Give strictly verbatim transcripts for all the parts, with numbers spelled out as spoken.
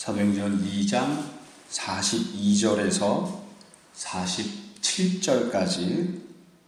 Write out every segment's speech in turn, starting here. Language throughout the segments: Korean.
사도행전 이 장 사십이 절에서 사십칠 절까지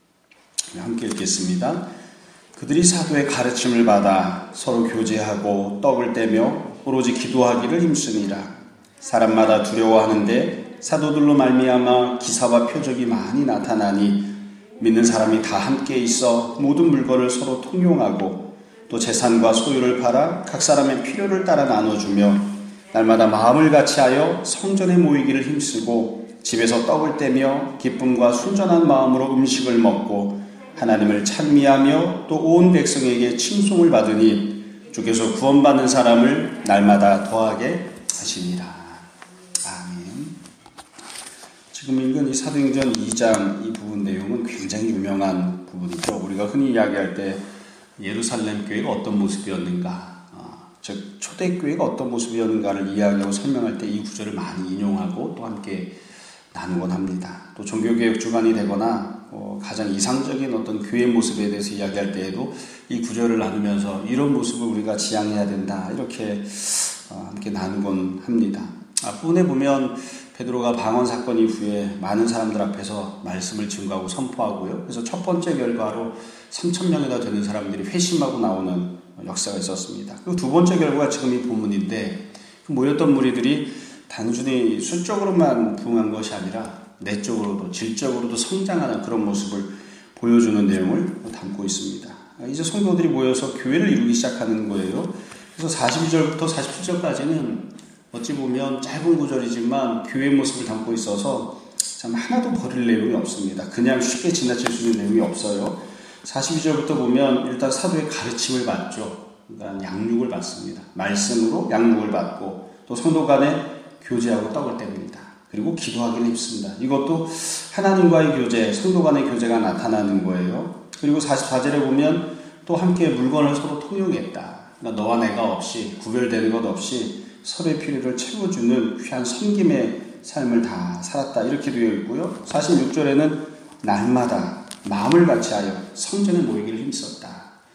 함께 읽겠습니다. 그들이 사도의 가르침을 받아 서로 교제하고 떡을 떼며 오로지 기도하기를 힘쓰니라. 사람마다 두려워하는데 사도들로 말미암아 기사와 표적이 많이 나타나니 믿는 사람이 다 함께 있어 모든 물건을 서로 통용하고 또 재산과 소유를 팔아 각 사람의 필요를 따라 나눠주며 날마다 마음을 같이하여 성전에 모이기를 힘쓰고 집에서 떡을 떼며 기쁨과 순전한 마음으로 음식을 먹고 하나님을 찬미하며 또 온 백성에게 칭송을 받으니 주께서 구원받는 사람을 날마다 더하게 하시니라. 아멘. 지금 읽은 이 사도행전 이 장 이 부분 내용은 굉장히 유명한 부분이죠. 우리가 흔히 이야기할 때 예루살렘 교회가 어떤 모습이었는가, 즉 초대교회가 어떤 모습이었는가를 이야기하고 설명할 때 이 구절을 많이 인용하고 또 함께 나누곤 합니다. 또 종교개혁 주간이 되거나 어, 가장 이상적인 어떤 교회 모습에 대해서 이야기할 때에도 이 구절을 나누면서 이런 모습을 우리가 지향해야 된다 이렇게 어, 함께 나누곤 합니다. 앞부분에 보면 베드로가 방언 사건 이후에 많은 사람들 앞에서 말씀을 증거하고 선포하고요. 그래서 첫 번째 결과로 삼천 명이나 되는 사람들이 회심하고 나오는 역사가 있었습니다. 그리고 두 번째 결과가 지금 이 본문인데 모였던 무리들이 단순히 수적으로만 부흥한 것이 아니라 내적으로도 질적으로도 성장하는 그런 모습을 보여주는 내용을 담고 있습니다. 이제 성도들이 모여서 교회를 이루기 시작하는 거예요. 그래서 사십이 절부터 사십칠 절까지는 어찌 보면 짧은 구절이지만 교회의 모습을 담고 있어서 참 하나도 버릴 내용이 없습니다. 그냥 쉽게 지나칠 수 있는 내용이 없어요. 사십이 절부터 보면 일단 사도의 가르침을 받죠. 그러니까 양육을 받습니다. 말씀으로 양육을 받고 또 성도 간에 교제하고 떡을 뗍니다. 그리고 기도하기를 힘씁니다. 이것도 하나님과의 교제, 성도 간의 교제가 나타나는 거예요. 그리고 사십사 절에 보면 또 함께 물건을 서로 통용했다. 그러니까 너와 내가 없이 구별되는 것 없이 서로의 필요를 채워주는 귀한 섬김의 삶을 다 살았다. 이렇게 되어 있고요. 사십육 절에는 날마다 마음을 같이하여 성전에 모이기를 힘썼다.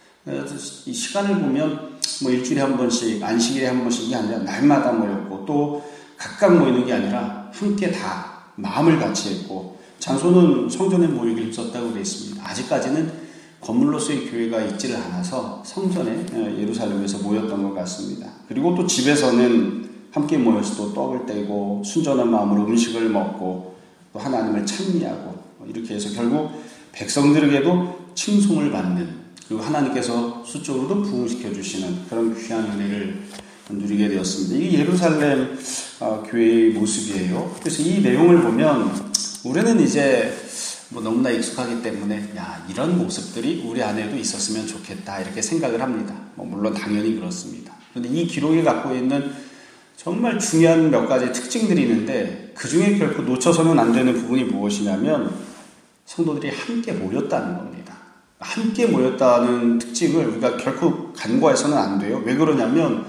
이 시간을 보면 뭐 일주일에 한 번씩, 안식일에 한 번씩이 아니라 날마다 모였고 또 각각 모이는 게 아니라 함께 다 마음을 같이 했고 장소는 성전에 모이기를 힘썼다고 되어 있습니다. 아직까지는 건물로서의 교회가 있지를 않아서 성전에 예루살렘에서 모였던 것 같습니다. 그리고 또 집에서는 함께 모여서 또 떡을 떼고 순전한 마음으로 음식을 먹고 또 하나님을 찬미하고 이렇게 해서 결국 백성들에게도 칭송을 받는 그리고 하나님께서 수적으로도 부흥시켜 주시는 그런 귀한 은혜를 누리게 되었습니다. 이게 예루살렘 교회의 모습이에요. 그래서 이 내용을 보면 우리는 이제 뭐 너무나 익숙하기 때문에 야 이런 모습들이 우리 안에도 있었으면 좋겠다 이렇게 생각을 합니다. 뭐 물론 당연히 그렇습니다. 그런데 이 기록이 갖고 있는 정말 중요한 몇 가지 특징들이 있는데 그 중에 결코 놓쳐서는 안 되는 부분이 무엇이냐면 성도들이 함께 모였다는 겁니다. 함께 모였다는 특징을 우리가 결코 간과해서는 안 돼요. 왜 그러냐면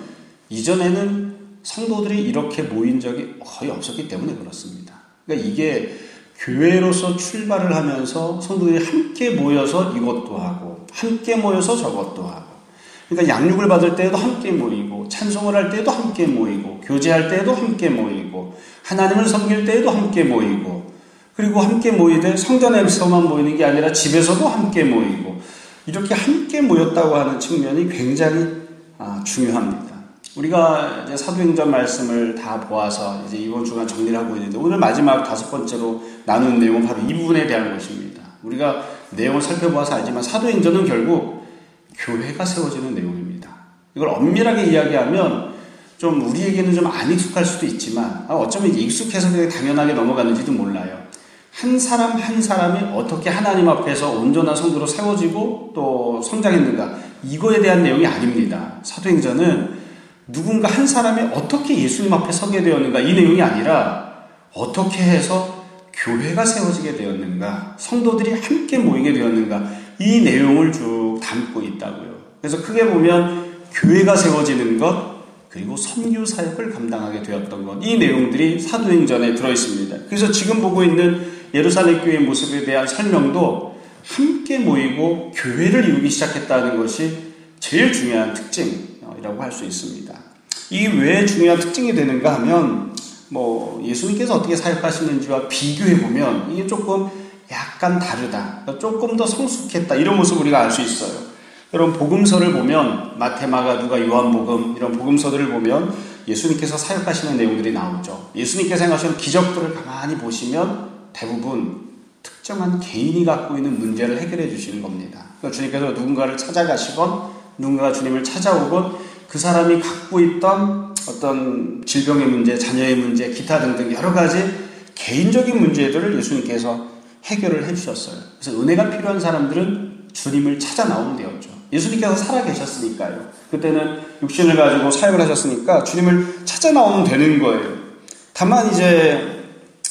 이전에는 성도들이 이렇게 모인 적이 거의 없었기 때문에 그렇습니다. 그러니까 이게 교회로서 출발을 하면서 성도들이 함께 모여서 이것도 하고 함께 모여서 저것도 하고 그러니까 양육을 받을 때에도 함께 모이고 찬송을 할 때에도 함께 모이고 교제할 때에도 함께 모이고 하나님을 섬길 때에도 함께 모이고 그리고 함께 모이되 성전에서만 모이는 게 아니라 집에서도 함께 모이고 이렇게 함께 모였다고 하는 측면이 굉장히 아, 중요합니다. 우리가 이제 사도행전 말씀을 다 보아서 이제 이번 주간 정리를 하고 있는데 오늘 마지막 다섯 번째로 나누는 내용은 바로 이 부분에 대한 것입니다. 우리가 내용을 살펴보아서 알지만 사도행전은 결국 교회가 세워지는 내용입니다. 이걸 엄밀하게 이야기하면 좀 우리에게는 좀 안 익숙할 수도 있지만 어쩌면 익숙해서 그냥 당연하게 넘어가는지도 몰라요. 한 사람 한 사람이 어떻게 하나님 앞에서 온전한 성도로 세워지고 또 성장했는가 이거에 대한 내용이 아닙니다. 사도행전은 누군가 한 사람이 어떻게 예수님 앞에 서게 되었는가 이 내용이 아니라 어떻게 해서 교회가 세워지게 되었는가 성도들이 함께 모이게 되었는가 이 내용을 쭉 담고 있다고요. 그래서 크게 보면 교회가 세워지는 것 그리고 선교 사역을 감당하게 되었던 것 이 내용들이 사도행전에 들어있습니다. 그래서 지금 보고 있는 예루살렘 교회의 모습에 대한 설명도 함께 모이고 교회를 이루기 시작했다는 것이 제일 중요한 특징이라고 할 수 있습니다. 이게 왜 중요한 특징이 되는가 하면 뭐 예수님께서 어떻게 사역하시는지와 비교해보면 이게 조금 약간 다르다, 조금 더 성숙했다, 이런 모습을 우리가 알 수 있어요. 여러분, 복음서를 보면 마태, 마가, 누가, 요한복음 이런 복음서들을 보면 예수님께서 사역하시는 내용들이 나오죠. 예수님께서 행하시는 기적들을 가만히 보시면 대부분 특정한 개인이 갖고 있는 문제를 해결해 주시는 겁니다. 그러니까 주님께서 누군가를 찾아가시건 누군가가 주님을 찾아오건 그 사람이 갖고 있던 어떤 질병의 문제, 자녀의 문제, 기타 등등 여러 가지 개인적인 문제들을 예수님께서 해결을 해주셨어요. 그래서 은혜가 필요한 사람들은 주님을 찾아 나오면 되었죠. 예수님께서 살아계셨으니까요. 그때는 육신을 가지고 사역을 하셨으니까 주님을 찾아 나오면 되는 거예요. 다만 이제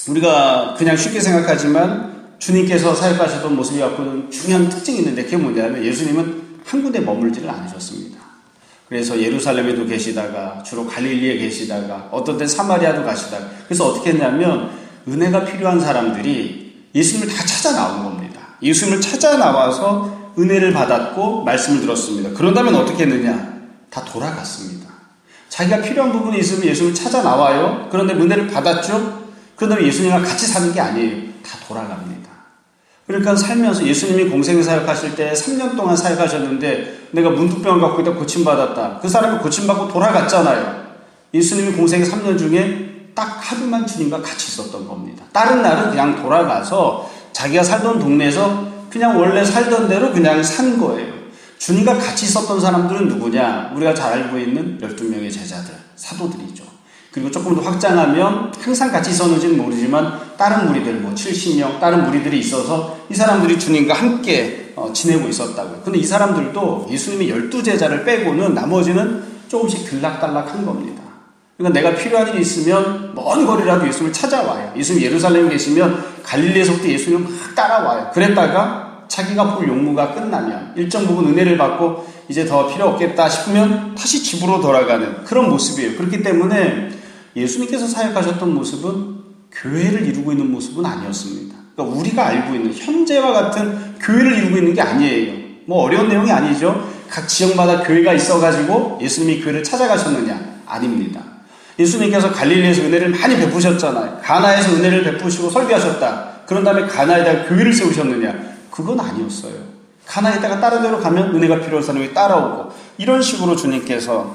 우리가 그냥 쉽게 생각하지만 주님께서 사역하셨던 모습이 갖고 있는 중요한 특징이 있는데 그게 뭐냐면 예수님은 한 군데 머물지를 않으셨습니다. 그래서 예루살렘에도 계시다가 주로 갈릴리에 계시다가 어떤 때 사마리아도 가시다가, 그래서 어떻게 했냐면 은혜가 필요한 사람들이 예수님을 다 찾아 나온 겁니다. 예수님을 찾아 나와서 은혜를 받았고 말씀을 들었습니다. 그런 다음에 어떻게 했느냐? 다 돌아갔습니다. 자기가 필요한 부분이 있으면 예수님을 찾아 나와요. 그런데 은혜를 받았죠. 그런 다음에 예수님과 같이 사는 게 아니에요. 다 돌아갑니다. 그러니까 살면서 예수님이 공생 사역하실 때 삼 년 동안 사역하셨는데 내가 문득병을 갖고 있다 고침받았다. 그 사람이 고침받고 돌아갔잖아요. 예수님이 공생의 삼 년 중에 딱 하루만 주님과 같이 있었던 겁니다. 다른 날은 그냥 돌아가서 자기가 살던 동네에서 그냥 원래 살던 대로 그냥 산 거예요. 주님과 같이 있었던 사람들은 누구냐? 우리가 잘 알고 있는 열두 명의 제자들, 사도들이죠. 그리고 조금 더 확장하면 항상 같이 있었는지는 모르지만 다른 무리들, 뭐 칠십 명 다른 무리들이 있어서 이 사람들이 주님과 함께 어, 지내고 있었다고요. 근데 이 사람들도 예수님의 열두 제자를 빼고는 나머지는 조금씩 들락달락한 겁니다. 그러니까 내가 필요한 일이 있으면 먼 거리라도 예수님을 찾아와요. 예수님 예루살렘에 계시면 갈릴리에서부터 예수님 막 따라와요. 그랬다가 자기가 볼 용무가 끝나면 일정 부분 은혜를 받고 이제 더 필요 없겠다 싶으면 다시 집으로 돌아가는 그런 모습이에요. 그렇기 때문에 예수님께서 사역하셨던 모습은 교회를 이루고 있는 모습은 아니었습니다. 그러니까 우리가 알고 있는 현재와 같은 교회를 이루고 있는 게 아니에요. 뭐 어려운 내용이 아니죠. 각 지역마다 교회가 있어가지고 예수님이 교회를 찾아가셨느냐? 아닙니다. 예수님께서 갈릴리에서 은혜를 많이 베푸셨잖아요. 가나에서 은혜를 베푸시고 설교하셨다. 그런 다음에 가나에다가 교회를 세우셨느냐? 그건 아니었어요. 가나에다가 다른 데로 가면 은혜가 필요한 사람이 따라오고 이런 식으로 주님께서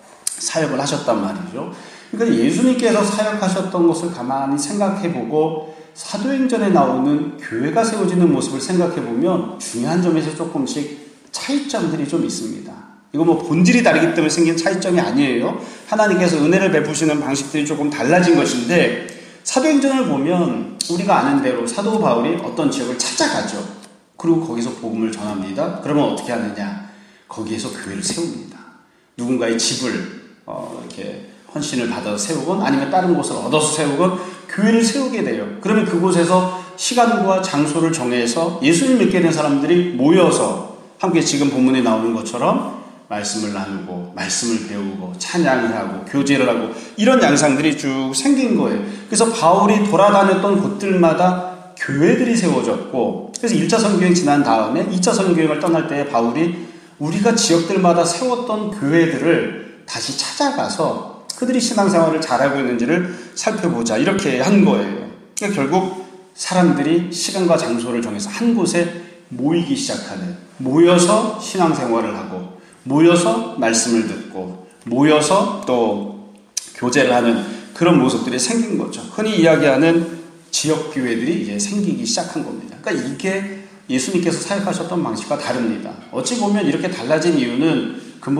사역을 하셨단 말이죠. 그러니까 예수님께서 사역하셨던 것을 가만히 생각해보고 사도행전에 나오는 교회가 세워지는 모습을 생각해보면 중요한 점에서 조금씩 차이점들이 좀 있습니다. 이거 뭐 본질이 다르기 때문에 생긴 차이점이 아니에요. 하나님께서 은혜를 베푸시는 방식들이 조금 달라진 것인데 사도행전을 보면 우리가 아는 대로 사도 바울이 어떤 지역을 찾아가죠. 그리고 거기서 복음을 전합니다. 그러면 어떻게 하느냐? 거기에서 교회를 세웁니다. 누군가의 집을 어, 이렇게 헌신을 받아서 세우건 아니면 다른 곳을 얻어서 세우건 교회를 세우게 돼요. 그러면 그곳에서 시간과 장소를 정해서 예수님 믿게 된 사람들이 모여서 함께 지금 본문에 나오는 것처럼 말씀을 나누고 말씀을 배우고 찬양을 하고 교제를 하고 이런 양상들이 쭉 생긴 거예요. 그래서 바울이 돌아다녔던 곳들마다 교회들이 세워졌고, 그래서 일 차 선교행 지난 다음에 이 차 선교행을 떠날 때 바울이 우리가 지역들마다 세웠던 교회들을 다시 찾아가서 그들이 신앙생활을 잘하고 있는지를 살펴보자 이렇게 한 거예요. 그러니까 결국 사람들이 시간과 장소를 정해서 한 곳에 모이기 시작하는, 모여서 신앙생활을 하고 모여서 말씀을 듣고 모여서 또 교제를 하는 그런 모습들이 생긴 거죠. 흔히 이야기하는 지역교회들이 이제 생기기 시작한 겁니다. 그러니까 이게 예수님께서 사역하셨던 방식과 다릅니다. 어찌 보면 이렇게 달라진 이유는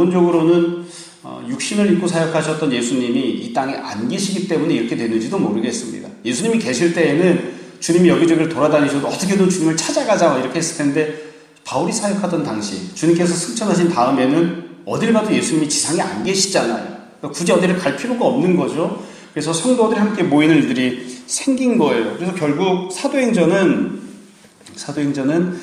근본적으로는 육신을 입고 사역하셨던 예수님이 이 땅에 안 계시기 때문에 이렇게 되는지도 모르겠습니다. 예수님이 계실 때에는 주님이 여기저기를 돌아다니셔도 어떻게든 주님을 찾아가자 이렇게 했을 텐데, 바울이 사역하던 당시 주님께서 승천하신 다음에는 어딜 가도 예수님이 지상에 안 계시잖아요. 그러니까 굳이 어디를 갈 필요가 없는 거죠. 그래서 성도들이 함께 모이는 일들이 생긴 거예요. 그래서 결국 사도행전은 사도행전은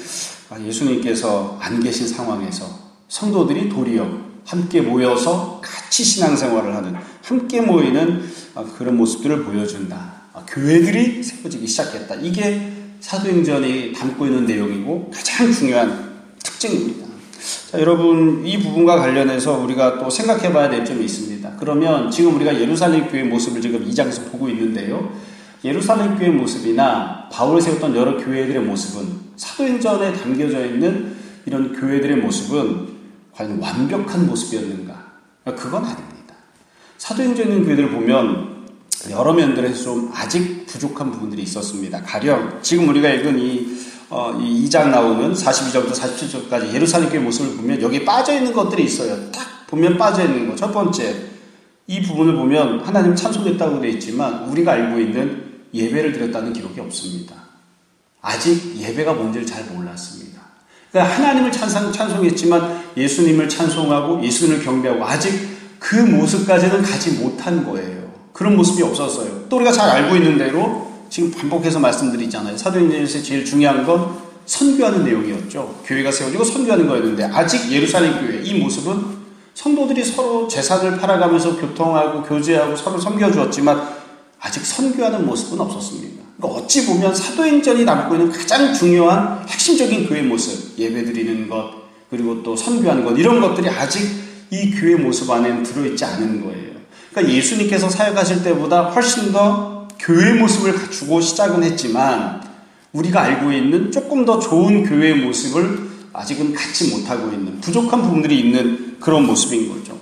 예수님께서 안 계신 상황에서 성도들이 도리어 함께 모여서 같이 신앙생활을 하는, 함께 모이는 그런 모습들을 보여준다. 교회들이 세워지기 시작했다. 이게 사도행전이 담고 있는 내용이고 가장 중요한 특징입니다. 자, 여러분, 이 부분과 관련해서 우리가 또 생각해 봐야 될 점이 있습니다. 그러면 지금 우리가 예루살렘 교회 모습을 지금 이 장에서 보고 있는데요. 예루살렘 교회 모습이나 바울이 세웠던 여러 교회들의 모습은, 사도행전에 담겨져 있는 이런 교회들의 모습은 과연 완벽한 모습이었는가? 그건 아닙니다. 사도행전에 있는 교회들을 보면 여러 면들에서 좀 아직 부족한 부분들이 있었습니다. 가령 지금 우리가 읽은 이, 어, 이 이 장 나오는 사십이 절부터 사십칠 절까지 예루살렘 교회 모습을 보면 여기 빠져있는 것들이 있어요. 딱 보면 빠져있는 거. 첫 번째, 이 부분을 보면 하나님 찬송했다고 되어 있지만 우리가 알고 있는 예배를 드렸다는 기록이 없습니다. 아직 예배가 뭔지를 잘 몰랐습니다. 그러니까 하나님을 찬송, 찬송했지만 예수님을 찬송하고 예수님을 경배하고 아직 그 모습까지는 가지 못한 거예요. 그런 모습이 없었어요. 또 우리가 잘 알고 있는 대로 지금 반복해서 말씀드리잖아요. 사도행전에서 제일 중요한 건 선교하는 내용이었죠. 교회가 세워지고 선교하는 거였는데 아직 예루살렘 교회 이 모습은 성도들이 서로 재산을 팔아가면서 교통하고 교제하고 서로 섬겨주었지만 아직 선교하는 모습은 없었습니다. 그러니까 어찌 보면 사도행전이 담고 있는 가장 중요한 핵심적인 교회 모습, 예배드리는 것, 그리고 또 선교하는 것, 이런 것들이 아직 이 교회 모습 안에는 들어있지 않은 거예요. 그러니까 예수님께서 사역하실 때보다 훨씬 더 교회 모습을 갖추고 시작은 했지만 우리가 알고 있는 조금 더 좋은 교회의 모습을 아직은 갖지 못하고 있는, 부족한 부분들이 있는 그런 모습인 거죠.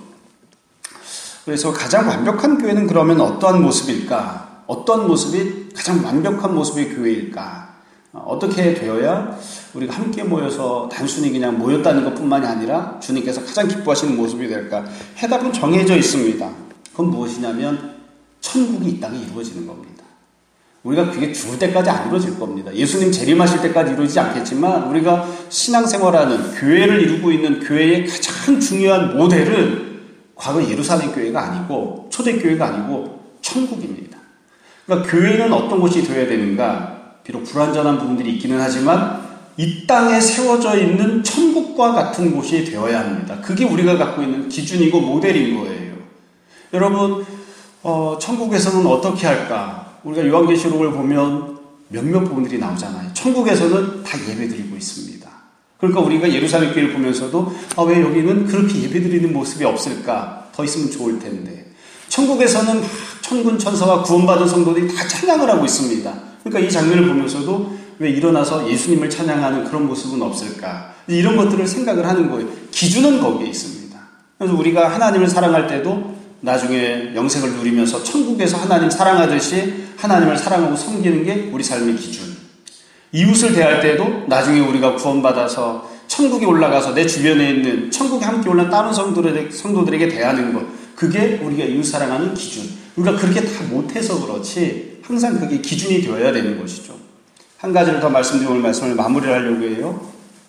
그래서 가장 완벽한 교회는 그러면 어떠한 모습일까? 어떤 모습이 가장 완벽한 모습의 교회일까? 어떻게 되어야 우리가 함께 모여서 단순히 그냥 모였다는 것뿐만이 아니라 주님께서 가장 기뻐하시는 모습이 될까? 해답은 정해져 있습니다. 그건 무엇이냐면 천국이 이 땅에 이루어지는 겁니다. 우리가 그게 죽을 때까지 안 이루어질 겁니다. 예수님 재림하실 때까지 이루어지지 않겠지만 우리가 신앙생활하는, 교회를 이루고 있는 교회의 가장 중요한 모델은 과거 예루살렘 교회가 아니고 초대교회가 아니고 천국입니다. 그러니까 교회는 어떤 곳이 되어야 되는가? 비록 불완전한 부분들이 있기는 하지만 이 땅에 세워져 있는 천국과 같은 곳이 되어야 합니다. 그게 우리가 갖고 있는 기준이고 모델인 거예요. 여러분, 어, 천국에서는 어떻게 할까? 우리가 요한계시록을 보면 몇몇 부분들이 나오잖아요. 천국에서는 다 예배드리고 있습니다. 그러니까 우리가 예루살렘 교회를 보면서도 아, 왜 여기는 그렇게 예배드리는 모습이 없을까? 더 있으면 좋을 텐데. 천국에서는 막 천군 천사와 구원받은 성도들이 다 찬양을 하고 있습니다. 그러니까 이 장면을 보면서도 왜 일어나서 예수님을 찬양하는 그런 모습은 없을까? 이런 것들을 생각을 하는 거예요. 기준은 거기에 있습니다. 그래서 우리가 하나님을 사랑할 때도 나중에 영생을 누리면서 천국에서 하나님 사랑하듯이 하나님을 사랑하고 섬기는 게 우리 삶의 기준. 이웃을 대할 때도 나중에 우리가 구원받아서 천국에 올라가서 내 주변에 있는 천국에 함께 올라간 다른 성도들에게, 성도들에게 대하는 것. 그게 우리가 이웃 사랑하는 기준. 우리가 그렇게 다 못해서 그렇지 항상 그게 기준이 되어야 되는 것이죠. 한 가지를 더 말씀드리고 오늘 말씀을 마무리를 하려고 해요.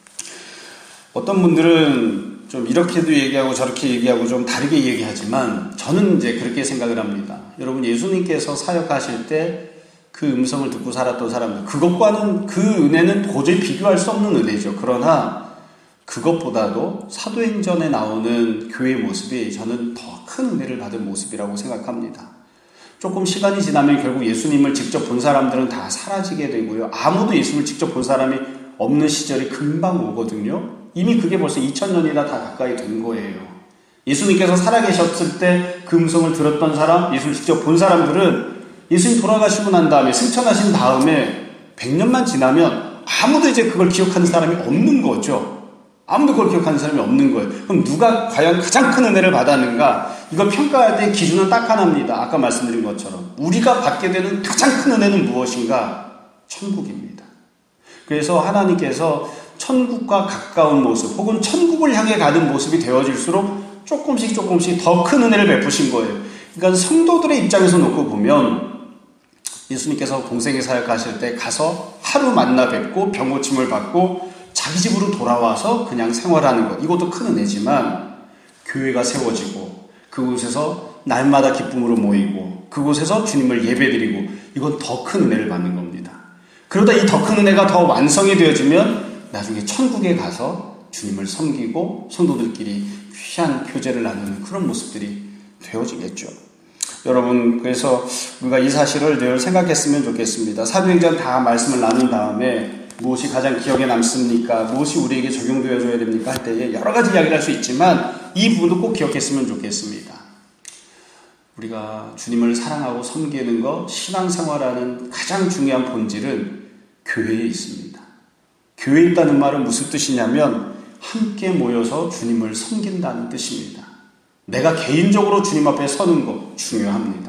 어떤 분들은 좀 이렇게도 얘기하고 저렇게 얘기하고 좀 다르게 얘기하지만 저는 이제 그렇게 생각을 합니다. 여러분, 예수님께서 사역하실 때 그 음성을 듣고 살았던 사람들, 그것과는, 그 은혜는 도저히 비교할 수 없는 은혜죠. 그러나 그것보다도 사도행전에 나오는 교회의 모습이 저는 더 큰 은혜를 받은 모습이라고 생각합니다. 조금 시간이 지나면 결국 예수님을 직접 본 사람들은 다 사라지게 되고요. 아무도 예수님을 직접 본 사람이 없는 시절이 금방 오거든요. 이미 그게 벌써 이천 년이나 다 가까이 된 거예요. 예수님께서 살아계셨을 때 그 음성을 들었던 사람, 예수를 직접 본 사람들은 예수님 돌아가시고 난 다음에, 승천하신 다음에 백 년만 지나면 아무도 이제 그걸 기억하는 사람이 없는 거죠. 아무도 그걸 기억하는 사람이 없는 거예요. 그럼 누가 과연 가장 큰 은혜를 받았는가? 이걸 평가할 때 기준은 딱 하나입니다. 아까 말씀드린 것처럼 우리가 받게 되는 가장 큰 은혜는 무엇인가? 천국입니다. 그래서 하나님께서 천국과 가까운 모습 혹은 천국을 향해 가는 모습이 되어질수록 조금씩 조금씩 더 큰 은혜를 베푸신 거예요. 그러니까 성도들의 입장에서 놓고 보면 예수님께서 공생애 사역하실 때 가서 하루 만나 뵙고 병고침을 받고 자기 집으로 돌아와서 그냥 생활하는 것, 이것도 큰 은혜지만 교회가 세워지고 그곳에서 날마다 기쁨으로 모이고 그곳에서 주님을 예배드리고 이건 더 큰 은혜를 받는 겁니다. 그러다 이 더 큰 은혜가 더 완성이 되어지면 나중에 천국에 가서 주님을 섬기고 성도들끼리 귀한 교제를 나누는 그런 모습들이 되어지겠죠. 여러분, 그래서 우리가 이 사실을 늘 생각했으면 좋겠습니다. 사도행전 다 말씀을 나눈 다음에 무엇이 가장 기억에 남습니까? 무엇이 우리에게 적용되어줘야 됩니까? 할 때에 여러 가지 이야기를 할 수 있지만 이 부분도 꼭 기억했으면 좋겠습니다. 우리가 주님을 사랑하고 섬기는 것, 신앙생활하는 가장 중요한 본질은 교회에 있습니다. 교회에 있다는 말은 무슨 뜻이냐면 함께 모여서 주님을 섬긴다는 뜻입니다. 내가 개인적으로 주님 앞에 서는 것 중요합니다.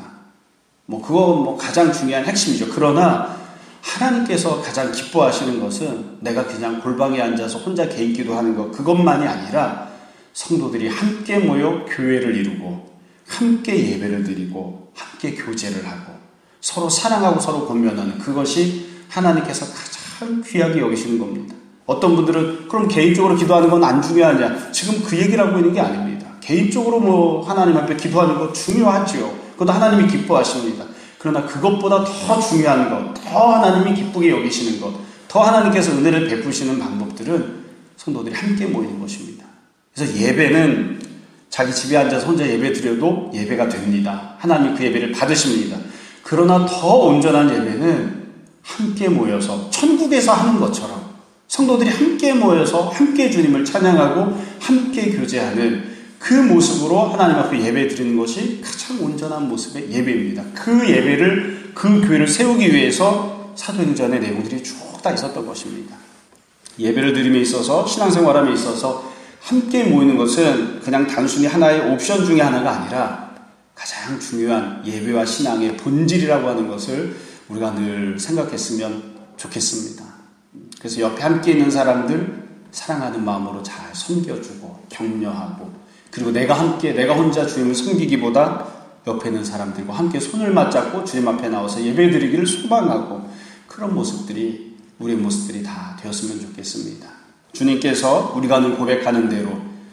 뭐 그거 뭐 가장 중요한 핵심이죠. 그러나 하나님께서 가장 기뻐하시는 것은 내가 그냥 골방에 앉아서 혼자 개인 기도하는 것, 그것만이 아니라 성도들이 함께 모여 교회를 이루고 함께 예배를 드리고 함께 교제를 하고 서로 사랑하고 서로 권면하는, 그것이 하나님께서 가장 귀하게 여기시는 겁니다. 어떤 분들은 그럼 개인적으로 기도하는 건 안 중요하냐? 지금 그 얘기를 하고 있는 게 아닙니다. 개인적으로 뭐 하나님 앞에 기도하는 거 중요하죠. 그것도 하나님이 기뻐하십니다. 그러나 그것보다 더 중요한 것, 더 하나님이 기쁘게 여기시는 것, 더 하나님께서 은혜를 베푸시는 방법들은 성도들이 함께 모이는 것입니다. 그래서 예배는 자기 집에 앉아서 혼자 예배 드려도 예배가 됩니다. 하나님이 그 예배를 받으십니다. 그러나 더 온전한 예배는 함께 모여서 천국에서 하는 것처럼 성도들이 함께 모여서 함께 주님을 찬양하고 함께 교제하는 그 모습으로 하나님 앞에 예배 드리는 것이 가장 온전한 모습의 예배입니다. 그 예배를, 그 교회를 세우기 위해서 사도행전의 내용들이 쭉 다 있었던 것입니다. 예배를 드림에 있어서, 신앙생활함에 있어서 함께 모이는 것은 그냥 단순히 하나의 옵션 중에 하나가 아니라 가장 중요한 예배와 신앙의 본질이라고 하는 것을 우리가 늘 생각했으면 좋겠습니다. 그래서 옆에 함께 있는 사람들 사랑하는 마음으로 잘 섬겨주고 격려하고, 그리고 내가 함께, 내가 혼자 주님을 섬기기보다 옆에 있는 사람들과 함께 손을 맞잡고 주님 앞에 나와서 예배드리기를 소망하고, 그런 모습들이, 우리의 모습들이 다 되었으면 좋겠습니다. 주님께서 우리가 늘 고백하는 대로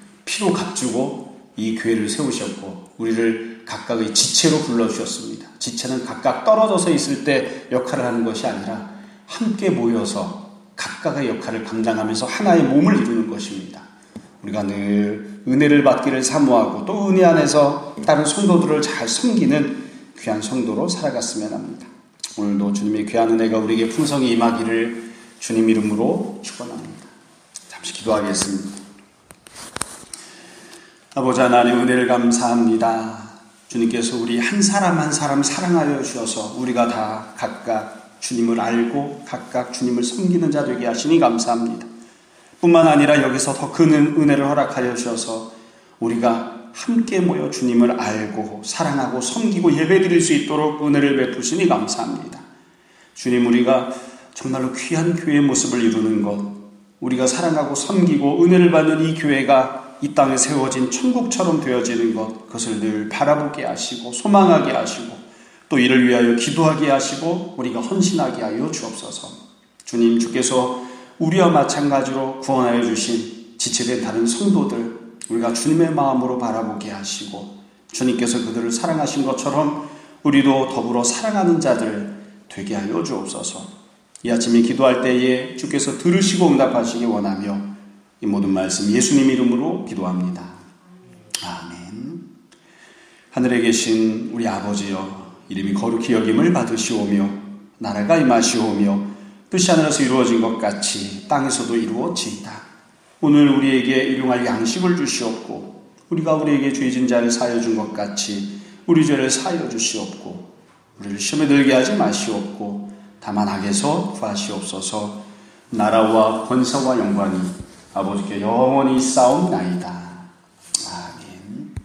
피로 값주고 이 교회를 세우셨고 우리를 각각의 지체로 불러주셨습니다. 지체는 각각 떨어져서 있을 때 역할을 하는 것이 아니라 함께 모여서 각각의 역할을 감당하면서 하나의 몸을 이루는 것입니다. 우리가 늘 은혜를 받기를 사모하고 또 은혜 안에서 다른 성도들을 잘 섬기는 귀한 성도로 살아갔으면 합니다. 오늘도 주님의 귀한 은혜가 우리에게 풍성히 임하기를 주님 이름으로 축원합니다. 잠시 기도하겠습니다. 아버지 하나님, 은혜를 감사합니다. 주님께서 우리 한 사람 한 사람 사랑하여 주셔서 우리가 다 각각 주님을 알고 각각 주님을 섬기는 자 되게 하시니 감사합니다. 뿐만 아니라 여기서 더 큰 은혜를 허락하여 주셔서 우리가 함께 모여 주님을 알고 사랑하고 섬기고 예배드릴 수 있도록 은혜를 베푸시니 감사합니다. 주님, 우리가 정말로 귀한 교회의 모습을 이루는 것, 우리가 사랑하고 섬기고 은혜를 받는 이 교회가 이 땅에 세워진 천국처럼 되어지는 것, 그것을 늘 바라보게 하시고 소망하게 하시고 또 이를 위하여 기도하게 하시고 우리가 헌신하게 하여 주옵소서. 주님, 주께서 우리와 마찬가지로 구원하여 주신 지체된 다른 성도들, 우리가 주님의 마음으로 바라보게 하시고 주님께서 그들을 사랑하신 것처럼 우리도 더불어 사랑하는 자들 되게 하여 주옵소서. 이 아침에 기도할 때에 주께서 들으시고 응답하시기 원하며 이 모든 말씀 예수님 이름으로 기도합니다. 아멘. 하늘에 계신 우리 아버지여, 이름이 거룩히 여김을 받으시오며 나라가 임하시오며 뜻이 하늘에서 이루어진 것 같이 땅에서도 이루어지이다. 오늘 우리에게 일용할 양식을 주시옵고 우리가 우리에게 죄진 자를 사하여 준 것 같이 우리 죄를 사하여 주시옵고 우리를 시험에 들게 하지 마시옵고 다만 악에서 구하시옵소서. 나라와 권세와 영광이 아버지께 영원히 싸움나이다.